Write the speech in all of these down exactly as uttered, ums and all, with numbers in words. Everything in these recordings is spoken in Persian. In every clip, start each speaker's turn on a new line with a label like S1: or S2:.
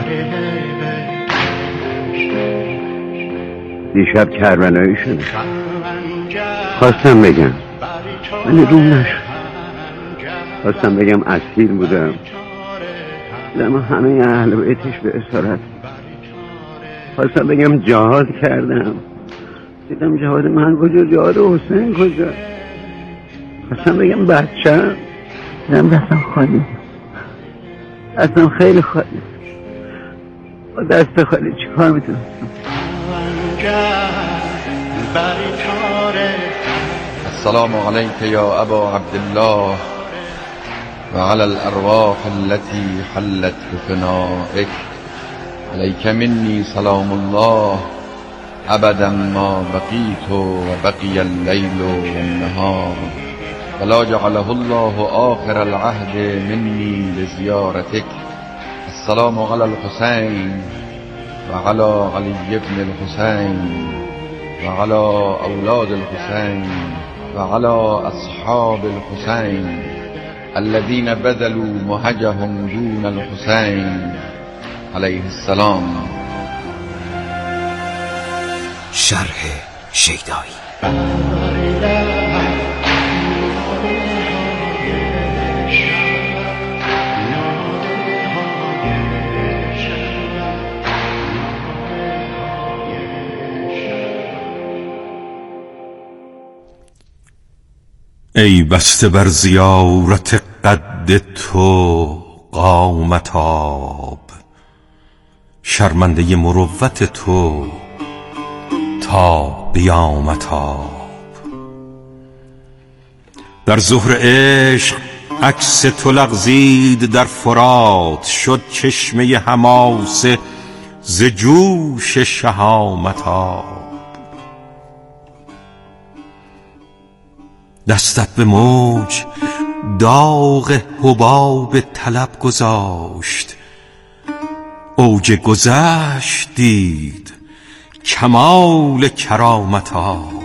S1: دیشب کربلایی شده، خواستم بگم ولی روم نشد. خواستم بگم اسیر بودم، دیدم همه اهل بیتش به اسارت. خواستم بگم جهاد کردم، دیدم جهاد من کجا، جهاد حسین کجا. خواستم بگم بچه‌م، دیدم دستم خالی، دستم خیلی خالی. با دست خالی چی کار میتونم؟
S2: السلام علیک یا ابا عبدالله و علی الارواح التي حلت بفنائک. علیک منی سلام الله ابدا ما بقیت و بقی اللیل و النهار ولا جعله الله آخر العهد منی لزیارتک. السلام علی الحسین و علی علی ابن الحسین و علی اولاد الحسین و علی اصحاب الحسین الذين بذلوا مهجهم دون الحسین علیه السلام.
S3: شرح شیدایی.
S4: ای بسته بر زیارت قد تو قامت آب، شرمنده مروت تو تا قیامت آب. در ظهر عشق عکس تو لغزید در فرات، شد چشمه حماسه ز جوش شهامت آب. دستت به موج داغ حباب طلب گذاشت، اوج گذشت دید کمال کرامت آب.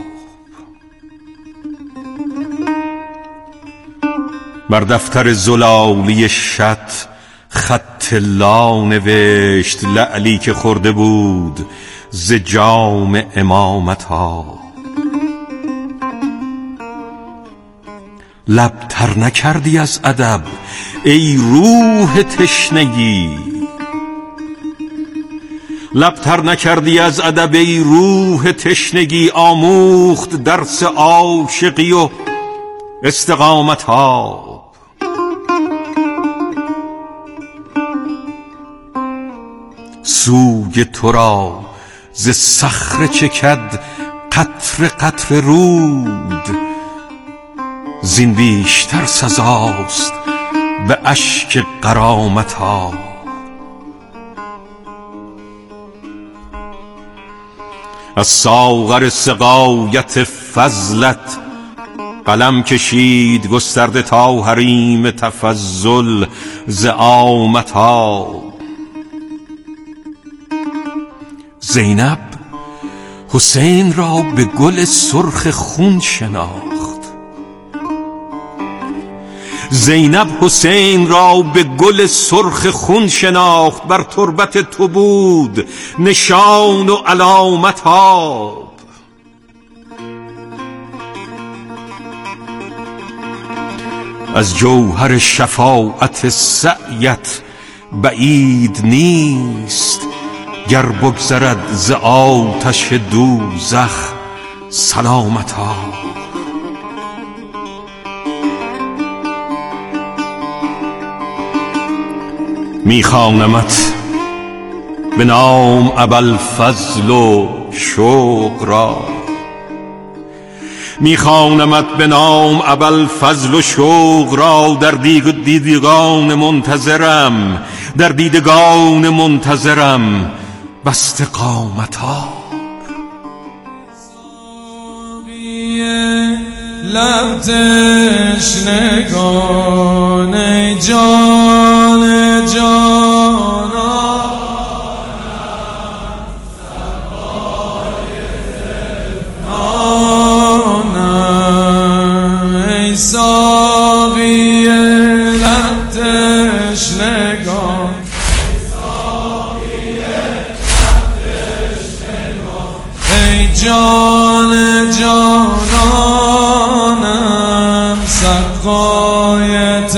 S4: بر دفتر زلالی شط خط لا نوشت، لعلی که خورده بود ز جام امامت آب. لب تر نکردی از ادب ای روح تشنگی، لب تر نکردی از ادب ای روح تشنگی. آموخت درس عاشقی و استقامت آب. سوی تو را ز صخره چکد قطره قطره رود، زین بیشتر سزاست به اشک غرامت ها. از ساغر سقایت فضلت قلم کشید گسترده تا حریم تفضل زعامت ها. زینب حسین را به گل سرخ خون شناخت، زینب حسین را به گل سرخ خون شناخت. بر تربت تو بود نشان و علامت آب. از جوهر شفاعت سعیت بعید نیست، گر بگذرد ز آتش دوزخ سلامت آب. میخوانمت به نام ابوالفضل و شوق را، میخوانمت به نام ابوالفضل و شوق را. در دیدگان منتظرم، در دیدگان منتظرم بسته قامت‌ها.
S5: لب تشنگان جان جانا، ای ساقی لب تشنگان، سقایت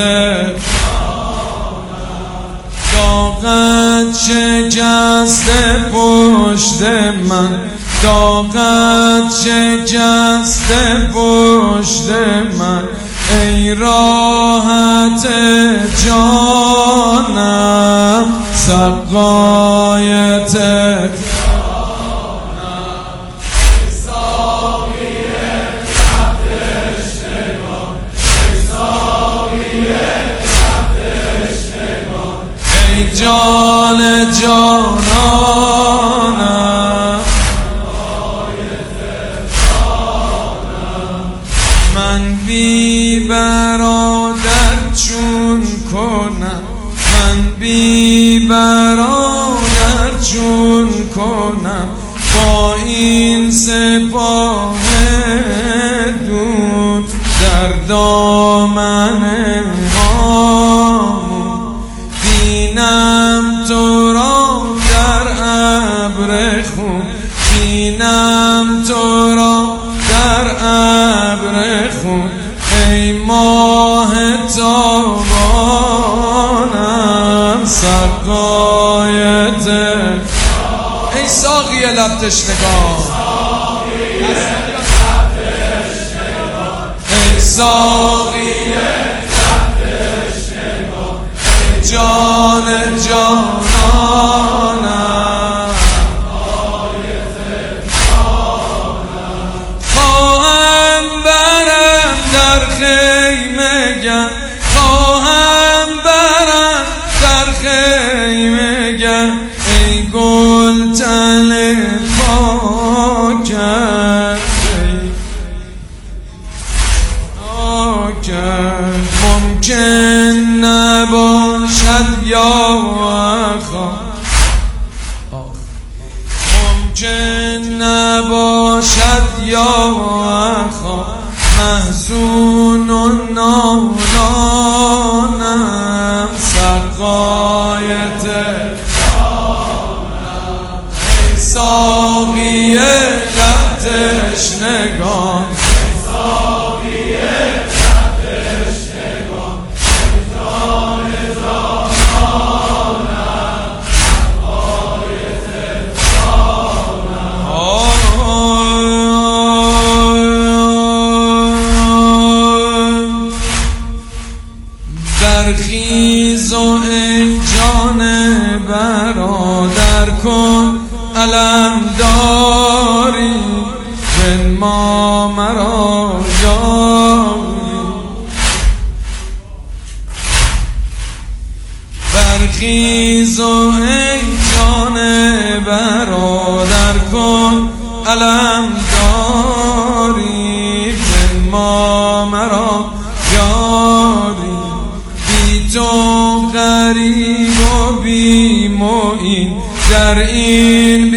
S5: داغت شکسته پشت من، داغت شکسته پشت من، ای راحت جانم سقایت جان جانانم من بی برادر چون کنم، من بی برادر چون کنم با این سپاه دون در دامن بینم تو را در ابر خون، بینم تو را در ابر خون، ای ماه تابانم سقایت ای ساقی لب تشنگان، ای ساقی جان جانانم خواهم برم در خیمه گر، خواهم برم در خیمه گر، ای گل تن پاکت ممکن نباشد یا آقا، ممکن نباشد یا آقا، محزون و نالانم سقایت ای ساقی لب تشنگان، برخیز و ای جان برادر کن علم داری بنما مرا یاری، برخیز و ای جان برادر کن علم داری بنما مرا یاری، تو غریب و بی معین در این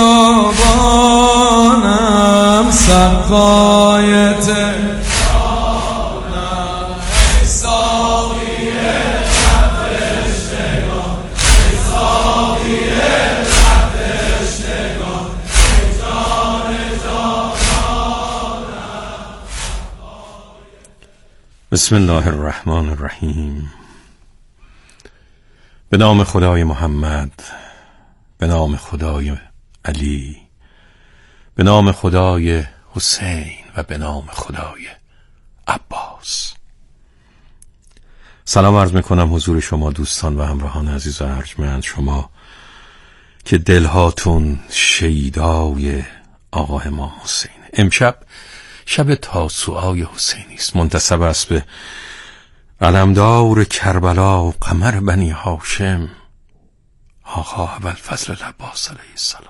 S5: بیابانم سقایت جانم ای ساقی لب تشنگان، ای ساقی لب تشنگان، ای جان جانانم.
S4: بسم الله الرحمن الرحیم. به نام خدای محمد، به نام خدای علی، به نام خدای حسین و به نام خدای عباس. سلام عرض میکنم حضور شما دوستان و همراهان عزیز و ارجمند، شما که دلهاتون شیدای آقا امام حسین. امشب شب تاسوعای حسینی است، منتسب است به علمدار کربلا و قمر بنی هاشم آقا ابوالفضل العباس علیه السلام.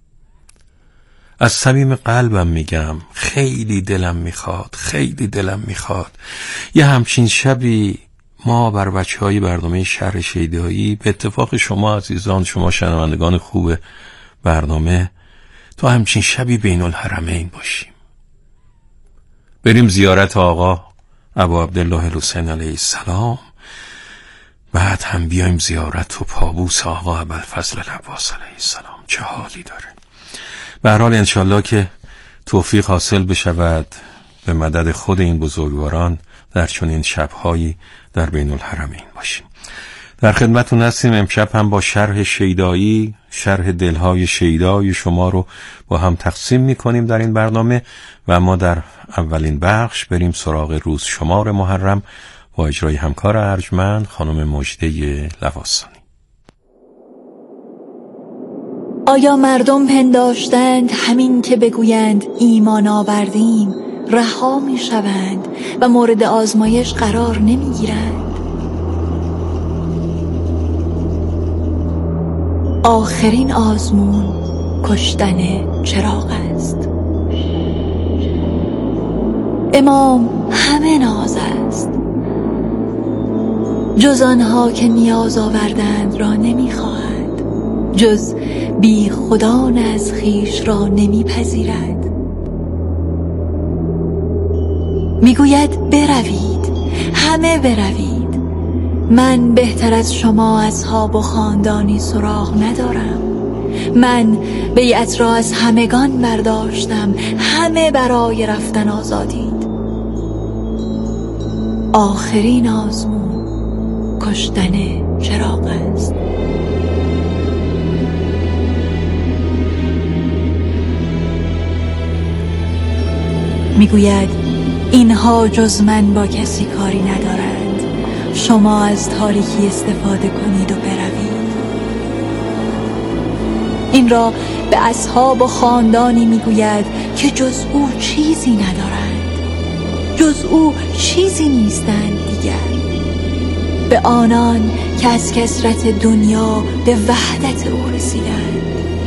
S4: از صمیم قلبم میگم خیلی دلم میخواد، خیلی دلم میخواد یه همچین شبی ما بر بچه های برنامه شهر شیدایی، به اتفاق شما عزیزان، شما شنوندگان خوب برنامه، تو همچین شبی بین الحرمین باشیم، بریم زیارت آقا ابو عبدالله الحسین علیه السلام، بعد هم بیایم زیارت و پابوس آقا ابوالفضل العباس علیه السلام. چه حالی داره. به هر حال انشالله که توفیق حاصل بشود به مدد خود این بزرگواران در چنین شب‌هایی در بین الحرمین باشیم. در خدمتتون هستیم. امشب هم با شرح شیدایی، شرح دلهای شیدای شما رو با هم تقسیم می‌کنیم در این برنامه و ما در اولین بخش بریم سراغ روز شمار محرم با اجرای همکار ارجمند خانم مژده لواسانی.
S6: آیا مردم پنداشتند همین که بگویند ایمان آوردیم رها می شوند و مورد آزمایش قرار نمی گیرند؟ آخرین آزمون کشتن چراغ است. امام همه ناز است، جز آنها که نیاز آوردند را نمی خواهند، جز بی خدان از خیش را نمی پذیرد. می گوید بروید، همه بروید، من بهتر از شما اصحاب و خاندانی سراغ ندارم. من بیعت را از همگان برداشتم، همه برای رفتن آزادید. آخرین آزمون کشتن چراغ است. میگوید اینها جز من با کسی کاری ندارند، شما از تاریکی استفاده کنید و بروید. این را به اصحاب و خاندانی میگوید که جز او چیزی ندارند، جز او چیزی نیستند دیگر. به آنان که از کثرت دنیا به وحدت او رسیدند.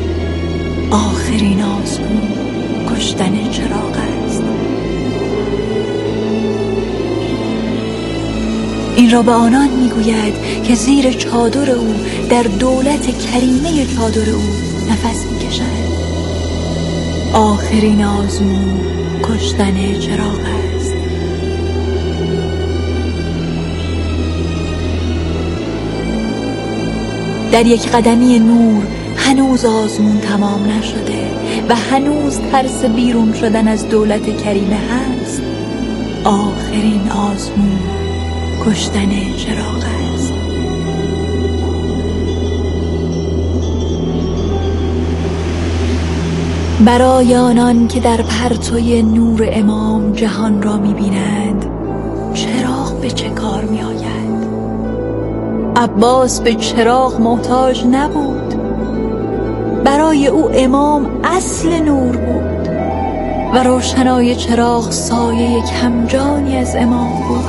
S6: آخرین آزمون کشتن چراغ است. این را به آنان میگوید که زیر چادر او، در دولت کریمه چادر او نفس میکشند. آخرین آزمون کشتن چراغ است. در یک قدمی نور هنوز آزمون تمام نشده و هنوز ترس بیرون شدن از دولت کریمه هست. آخرین آزمون کشتن چراغ است. برای آنان که در پرتوی نور امام جهان را می‌بینند، چراغ به چه کار می‌آید؟ عباس به چراغ محتاج نبود. برای او امام اصل نور بود و روشنای چراغ سایه کمجانی از امام بود.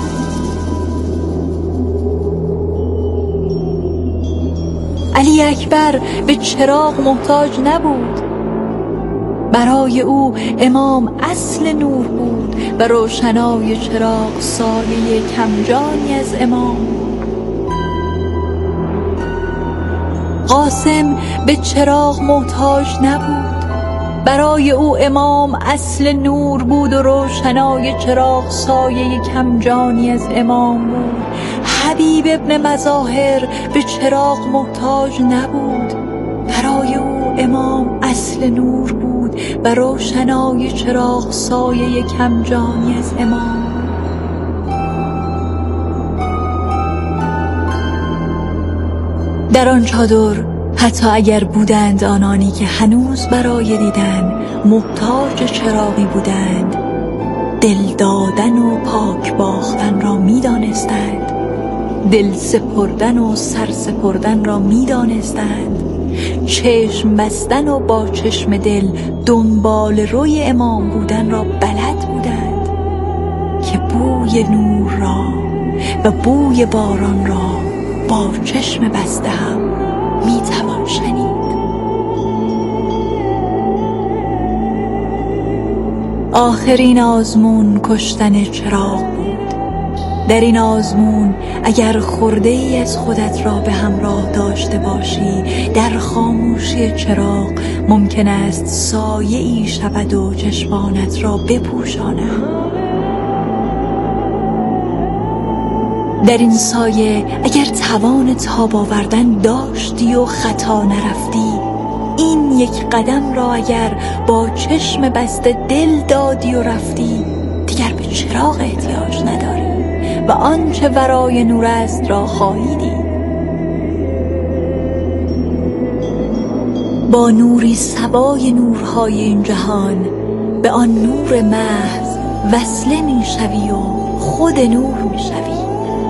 S6: علی اکبر به چراغ محتاج نبود. برای او امام اصل نور بود و روشنای چراغ سایه کمجانی از امام بود. قاسم به چراغ محتاج نبود. برای او امام اصل نور بود و روشنای چراغ سایه کمجانی از امام بود. حبیب ابن مظاهر به چراغ محتاج نبود. برای او امام اصل نور بود و روشنای چراغ سایه کمجانی از امام. در آن چادر حتی اگر بودند آنانی که هنوز برای دیدن محتاج چراغی بودند، دل دادن و پاک باختن را می دانستند، دل سپردن و سر سپردن را می دانستند، چشم بستن و با چشم دل دنبال روی امام بودن را بلد بودند که بوی نور را و بوی باران را با چشم بسته هم می توان شنید. آخرین آزمون کشتن چراغ بود. در این آزمون اگر خرده ای از خودت را به همراه داشته باشی، در خاموشی چراغ ممکن است سایه ای شود و چشمانت را بپوشاند. در این سایه اگر توان تاب آوردن داشتی و خطا نرفتی، این یک قدم را اگر با چشم بسته دل دادی و رفتی، دیگر به چراغ احتیاج نداری و آنچه ورای نور است را خواهی دید. با نوری سوای نورهای این جهان به آن نور محض وصله می شوی و خود نور می شوی.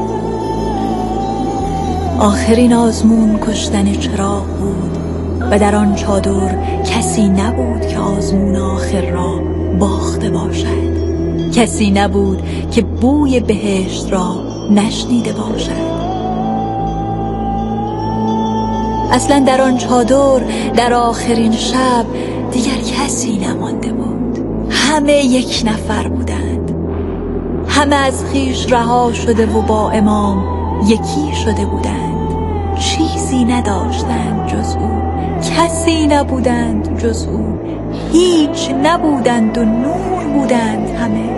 S6: آخرین آزمون کشتن چراغ بود و در آن چادر کسی نبود که آزمون آخر را باخته باشد. کسی نبود که بوی بهشت را نشنیده باشد. اصلا در آن چادر در آخرین شب دیگر کسی نمانده بود. همه یک نفر بودند. همه از خویش رها شده و با امام یکی شده بودند. چیزی نداشتند جز او، کسی نبودند جز او، هیچ نبودند و نور بودند همه.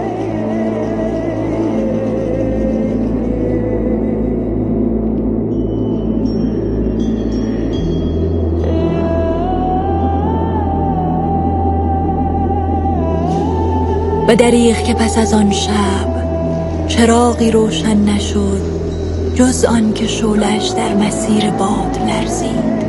S6: و دریغ که پس از آن شب چراغی روشن نشد جز آن که شعله‌اش در مسیر باد لرزید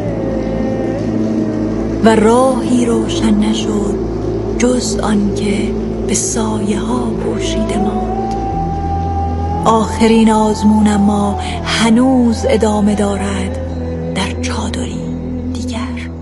S6: و راهی روشن نشد جز آن که به سایه ها پوشیده ماند. آخرین آزمون اما هنوز ادامه دارد در چادری دیگر.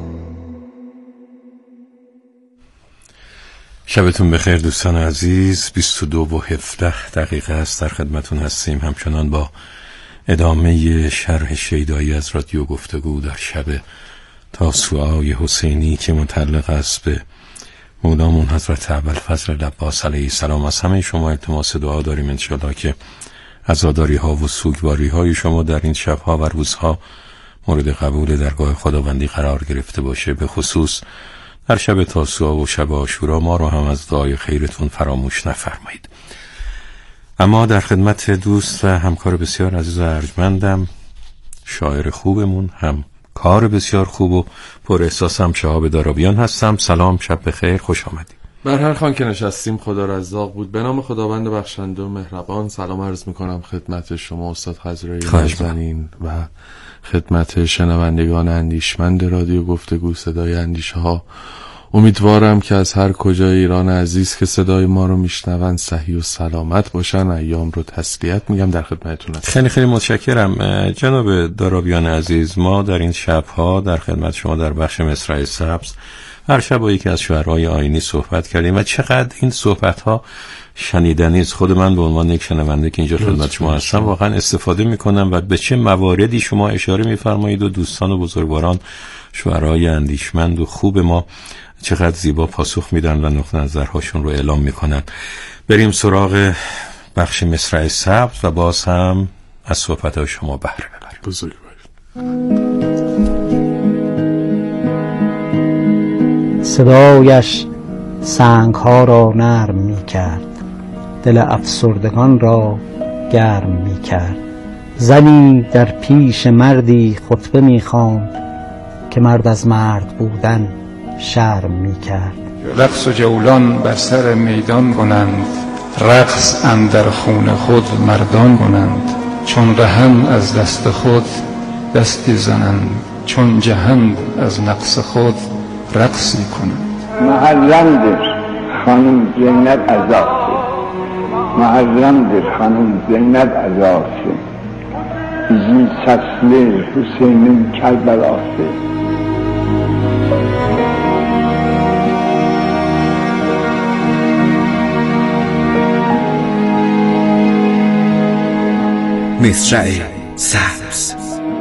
S4: شبتون بخیر دوستان عزیز. بیست و دو و هفده دقیقه است در خدمتون هستیم، همچنان با ادامه شرح شیدایی از رادیو گفتگو در شب تاسوعای حسینی که متعلق است به مولامون حضرت ابوالفضل عباس علیه السلام. از همه شما التماس دعا داریم انشالله که عزاداری ها و سوگواری های شما در این شبها و روزها مورد قبول درگاه خداوندی قرار گرفته باشه. به خصوص در شب تاسوعا و شب عاشورا ما رو هم از دعای خیرتون فراموش نفرمایید. اما در خدمت دوست و همکار بسیار عزیز و ارجمندم، شاعر خوبمون، هم کار بسیار خوب و پر احساسم، شهاب دارابیان هستم. سلام، شب بخیر، خوش آمدید.
S7: بر هر خوان که نشستیم خدا رزاق بود. به نام خداوند بخشنده و مهربان سلام عرض میکنم خدمت شما استاد خضرایی نازنین و خدمت شنوندگان اندیشمند رادیو گفتگو صدای اندیشه ها. امیدوارم که از هر کجای ایران عزیز که صدای ما رو میشنون صحیح و سلامت باشن. ایام رو تسلیت میگم، در خدمتتون هستم.
S4: خیلی خیلی متشکرم جناب دارابیان عزیز. ما در این شبها در خدمت شما در بخش مصرع سبز هر شب با یکی از شعرهای آیینی صحبت کردیم و چقدر این صحبت‌ها شنیدنی است. خود من به عنوان یک شنونده که اینجا خدمت شما هستم واقعا استفاده میکنم و به چه مواردی شما اشاره میفرمایید و دوستان و بزرگواران شعرهای اندیشمند و خوب ما چقدر زیبا پاسخ میدن و نقطه نظرهاشون رو اعلام میکنن. بریم سراغ بخش مصرع سبز و باز هم از صحبت‌های شما بهره ببریم.
S7: بزرگ
S8: صدایش سنگ ها را نرم می کرد، دل افسردگان را گرم می کرد. زنی در پیش مردی خطبه می خواند که مرد از مرد بودن شرم می کرد.
S9: رقص و جولان بر سر میدان کنند، رقص اندر خون خود مردان کنند. چون رهند از دست خود دستی زنند، چون جهند از نقص خود رقصی کنند.
S10: محرمدر خانم زینب ازاشه، محرمدر خانم زینب ازاشه، زی سسله حسینم کربلاشه.
S3: مصرع سبز.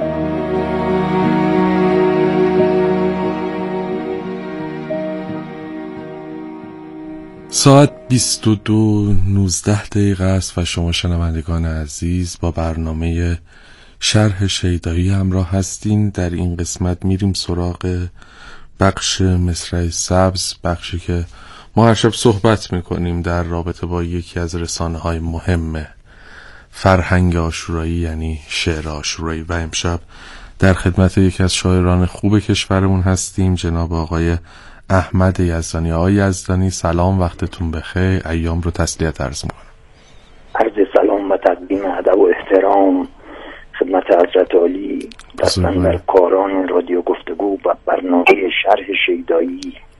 S7: ساعت بیست و دو نوزده دقیقه است و شما شنوندگان عزیز با برنامه شرح شیدایی همراه هستین. در این قسمت میریم سراغ بخش مصرع سبز، بخشی که ما هر شب صحبت میکنیم در رابطه با یکی از رسانه های مهم فرهنگ عاشورایی یعنی شعر عاشورایی. و امشب در خدمت یکی از شاعران خوب کشورمون هستیم، جناب آقای احمد یزدانی. آقای یزدانی سلام، وقتتون بخیر، ایام رو تسلیت عرض میکنم.
S11: عرض سلام و تقدیم ادب و احترام خدمت حضرت عالی دستن در کاران رادیو گفتگو و برنامه شرح شیدایی.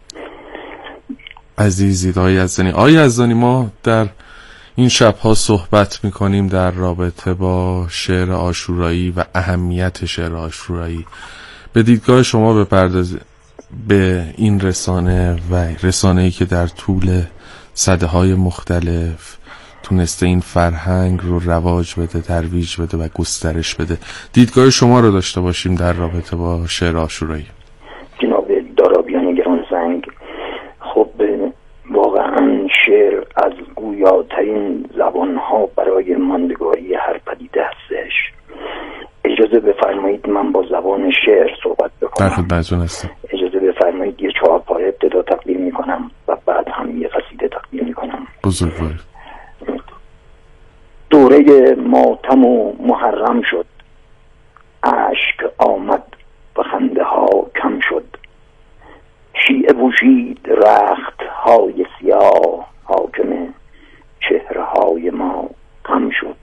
S7: عزیزید آقای یزدانی. آقای یزدانی، ما در این شبها صحبت میکنیم در رابطه با شعر عاشورایی و اهمیت شعر عاشورایی. به دیدگاه شما بپردازید به این رسانه و رسانه‌ای که در طول سده‌های مختلف تونسته این فرهنگ رو رواج بده، ترویج بده و گسترش بده. دیدگاه شما رو داشته باشیم در رابطه با شعر عاشورایی.
S11: جناب دارابیان گرانسنگ، خب واقعا شعر از گویاترین زبانها برای ماندگاری هر پدیده هستش. اجازه بفرمایید من با زبان شعر صحبت بکنم.
S7: در خدمتتون هستم.
S11: اجازه بفرمایید یه چهار پاره ابتدا تقدیم میکنم و بعد هم یه قصیده تقدیم میکنم.
S7: بزرگوار.
S11: دوره ماتم و محرم شد، اشک آمد و خنده ها کم شد. شیعه پوشید رخت های سیاه، حاکم چهره های ما غم شد.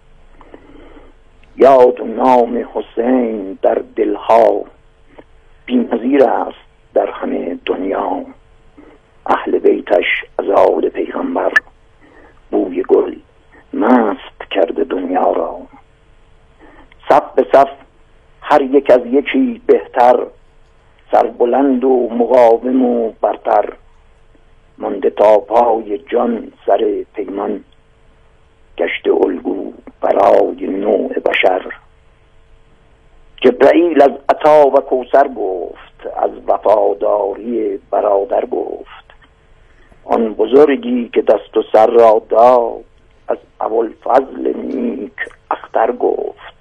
S11: یاد و نام حسین در دلها، بی‌نظیر است در همه دنیا. اهل بیتش از آل پیغمبر، بوی گل مست کرده دنیا را. صف به صف هر یک از یکی بهتر، سربلند و مقاوم و برتر. مانده تا پای جان سر پیمان، گشت الگو برای نوع بشر. جبرائیل از عطا و کوثر گفت، از وفاداری برادر گفت. آن بزرگی که دست و سر را داد، از ابوالفضل نیک اختر گفت.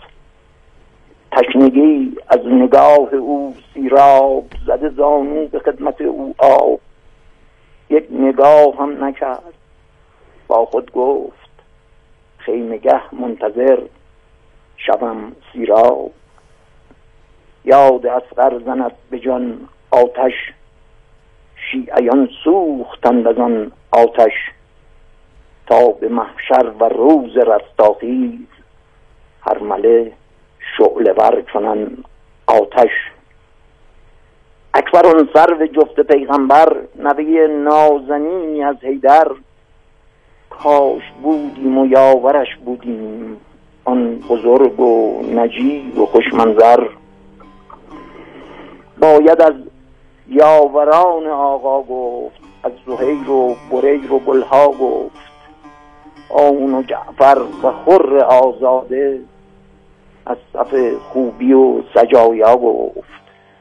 S11: تشنگی از نگاه او سیراب، زده زانو به خدمت او آب. یک نگاه هم نکرد، با خود گفت خیمگه منتظر شبم سیراب. یاد اصغر زند به جان آتش، شیعیان سوختند از آن آتش. تا به محشر و روز رستاخیز، هر مله شعله ور چنان آتش. اکبر آن سرو جفت پیغمبر، نبی نازنینی از حیدر. کاش بودیم و یاورش بودیم، آن بزرگ و نجیب و خوشمنظر. باید از یاوران آقا گفت، از زهیر و بریر و بلها گفت. آون و جعفر و خر آزاده، از صف خوبی و سجایا گفت.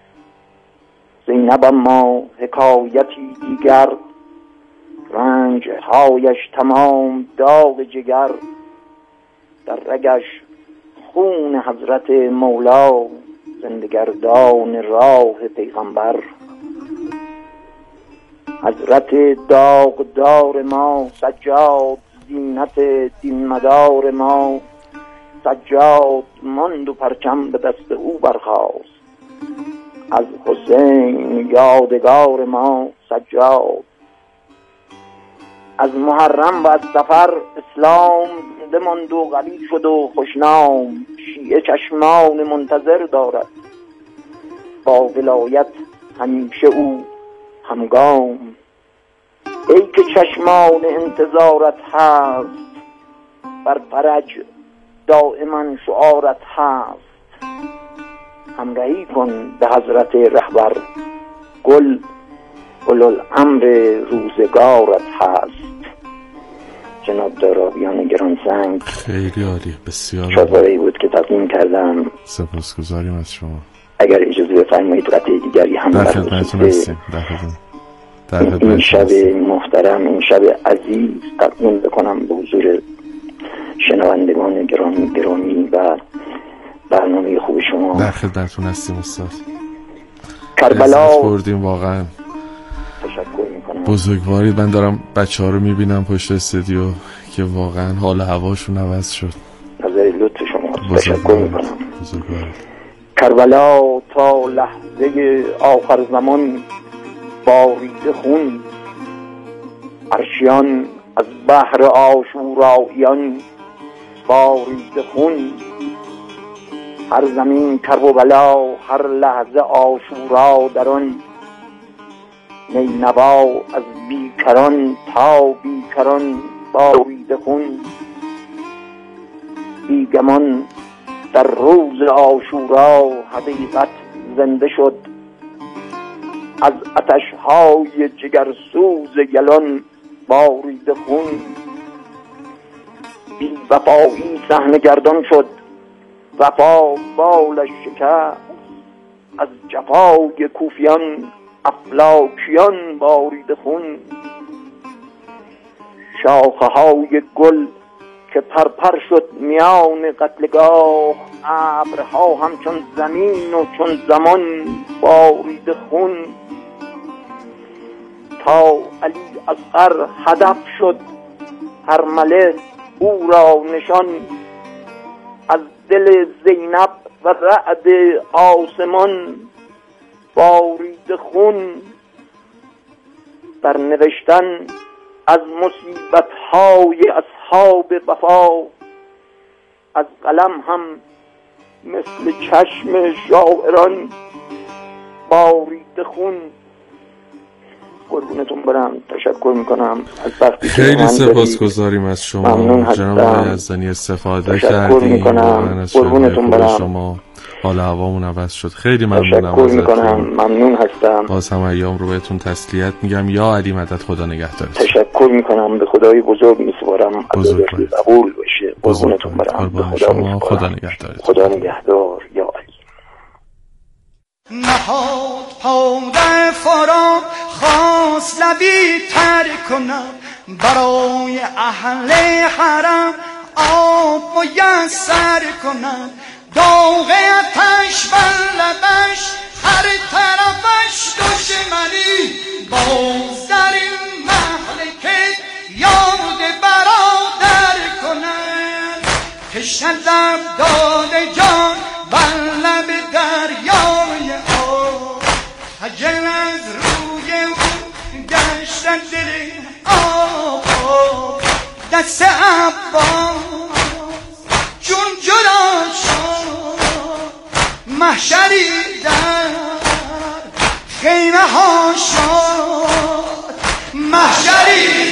S11: زینب اما حکایتی دیگر، رنج هایش تمام داغ جگر. در رگش خون حضرت مولا، زندگردان راه پیغمبر. حضرت داغدار ما سجاد، زینت دین مدار ما سجاد. ماند و پرچم به دست او برخاست، از حسین یادگار ما سجاد. از محرم و از سفر اسلام، زنده ماند و قوی شد و خوشنام. شیعه چشمان منتظر دارد، با ولایت همیشه او همگام. ای که چشمان انتظارت هست، بر فرج دائما شعارت هست. همراهی کن به حضرت رهبر، گل گل الامر روزگارت هست. جناب دارابیان گرانسنگ،
S7: خیلی عالی، بسیار
S11: شاپاره‌ای بود که تقدیم کردم.
S7: سپاسگزاریم از شما.
S11: اگر اجازه بفرمایید قطعه دیگری هم
S7: در خدمتتون هستیم. در خدمت
S11: این شب محترم، این شب عزیز تقدیم بکنم به حضور شنوندگان گرامی گرامی و برنامه خوب شما.
S7: در خدمتتون هستیم استاد.
S11: کربلا
S7: بردیم واقعا.
S11: تشکر میکنم.
S7: بزرگوارید. من دارم بچه ها رو میبینم پشت استودیو که واقعا حال هواشون عوض شد.
S11: نظر لطف شما. تشکر میکنم.
S7: بزرگوارید.
S11: کربلا تا لحظه آخر زمان، بارید خون. عرشیان از بحر آشوراییان بارید خون. هر زمین کرب و بلا، هر لحظه آشورا در آن. نینوا از بیکران تا بیکران بارید خون. بیگمان در روز آشورا حقیقت زنده شد. از آتش‌های جگرسوز گلان بارید خون. بی وفایی صحنه گردان شد، وفا بالش شکست. از جفای کوفیان افلاکیان بارید خون. شاخه های گل که پرپر شد میان قتلگاه، ابرها همچون زمین و چون زمان بارید خون. تا علی اصغر هدف شد هر مله او را نشان. از دل زینب و رعد آسمان بارید خون. در نوشتن از مصیبت‌های اصحاب وفا، از قلم هم مثل چشم شاعران بارید خون. قربونتون برم، تشکر میکنم از وقتی که
S7: خیلی سپاسگزاریم از شما جناب آقای یزدانی، استفاده کردیم. من از
S11: قربونتون برم.
S7: شما حال هوامون عوض شد. خیلی ممنونم
S11: تشکر میکنم، ممنون هستم.
S7: باز هم ایام رو بهتون تسلیت میگم. یا علی مدد، خدا نگهدارت.
S11: تشکر میکنم، به خدای بزرگ میسپارم.
S7: بزرگ
S11: قبول بشه. قربونتون برم، به خدا میسپارم.
S7: خدا نگهدارت.
S11: خدا نگهدار یا علی.
S5: نهاد پا در فرات، خواست لبی تر کنم. برای اهل حرم آب میسر کنم. داغ آتش بر لبش، هر طرفش دشمنی. باز در این مهلکه یاد برادر کنن. تشنه لب داده جان بر لب دریای آب. خجل از روی او گشتن دل آب. دست عباس چون جدا شد، محشری در خیمه ها شد. محشری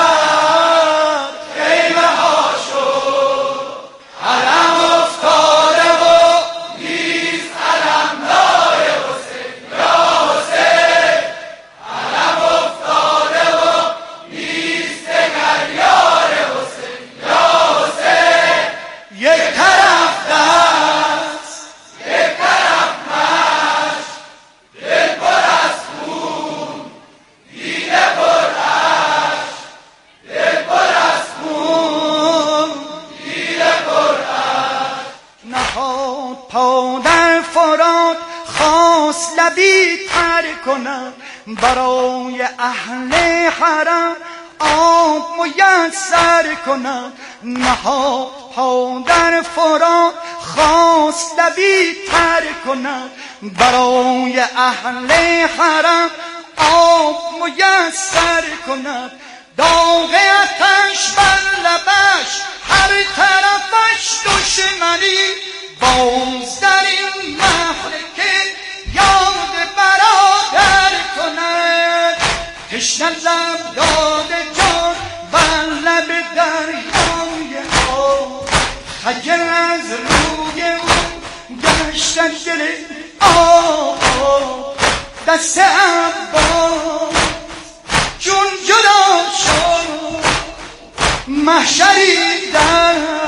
S5: در خیمه ها شد. علم افتاده و نیست علم دار حسین یا حسین. علم افتاده و نیست دگر یار حسین یا حسین. یک طرف دست، یک طرف مشت. دل پر از خون، دیده پر عشق. دل پر از خون، دیده پر عشق. نهاد پا در فرات، خواست لبی تر کنم. برای اهل حرم آب میسر کنم. نهاد پا در فرات، خواست لبی تر کنم. برای اهل حرم آب میسر کنم. داغ آتش بر لبش، هر طرفش دشمنی. باز در این مهلکه یاد برادر کند. تشنه لب داده جان بر لب دریای آب. خجل از روی او گشتن دل آب. دست عباس چون جدا شد، محشری در